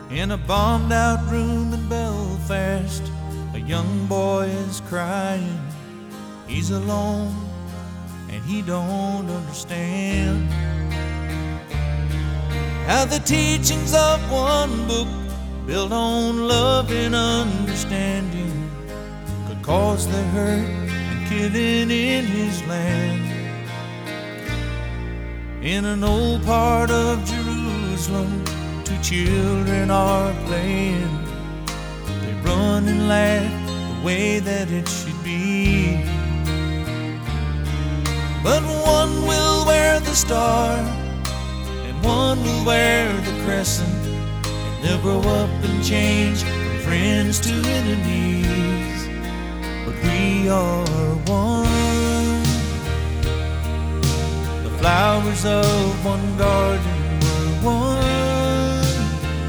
In a bombed out room in Belfast, a young boy is crying. He's alone and he don't understand how the teachings of one book, built on love and understanding, could cause the hurt and killing in his land. In an old part of Jerusalem, two children are playing. They run and laugh the way that it should be. But one will wear the star and one will wear the crescent, and they'll grow up and change from friends to enemies. But we are one. The flowers of one garden were one.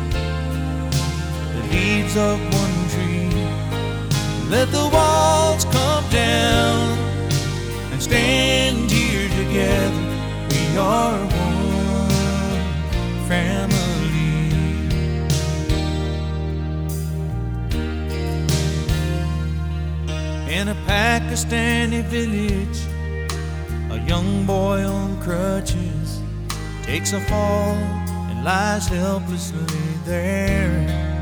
The leaves of one tree. Let the walls come down and stand here together. We are one family. In a Pakistani village, a young boy on crutches takes a fall and lies helplessly there.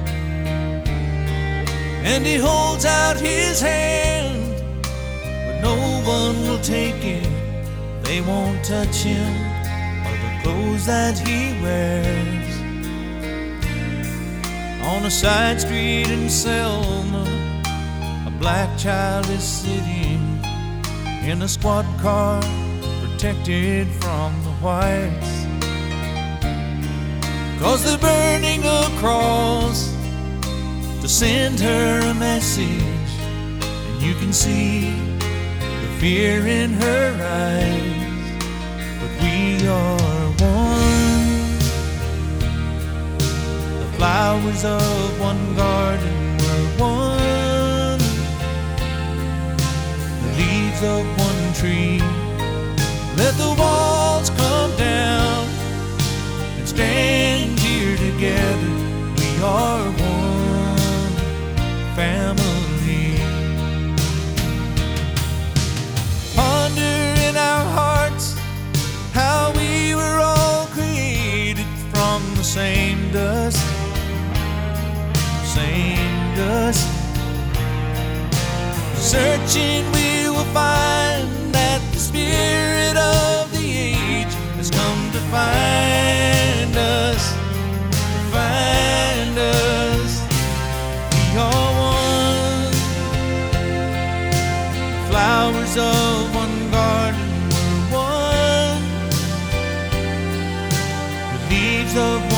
And he holds out his hand, but no one will take it. They won't touch him or the clothes that he wears. On a side street in Selma, a black child is sitting in a squad car, protected from the whites. 'Cause they're burning a cross to send her a message, and you can see the fear in her eyes. But we are one. The flowers of one garden were one. The leaves of one tree. Let the walls come down and stand here together. We are one family. Ponder in our hearts how we were all created from the same dust, same dust. Searching we will find that the spirit of the age has come to find us, to find us. We are one. Flowers of one garden were one. The leaves of